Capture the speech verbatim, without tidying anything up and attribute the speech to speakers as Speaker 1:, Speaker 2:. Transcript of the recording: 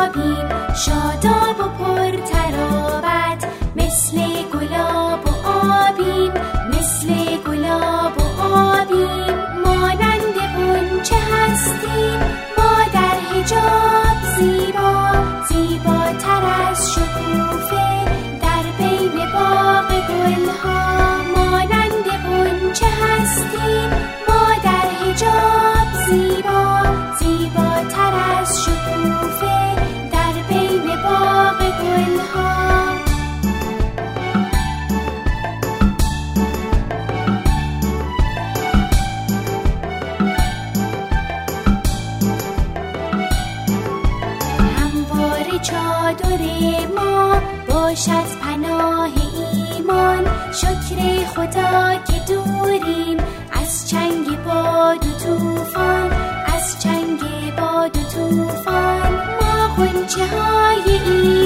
Speaker 1: آبیم، شاداب و پر تراوت، مثل گلاب و آبیم، مثل گلاب و آبیم. مانند غنچه هستیم ما در حجاب زیبا، زیباتر از شکوفه در بین باغ گلها. مانند غنچه هستیم ما در حجاب زیبا، زیباتر از شکوفه در بین باغ گلها. همواره چادر ما باشد پناه ایمان، شکر خدا که دوریم از چنگ باد و طوفان، از چنگ باد و طوفان. ما غنچه های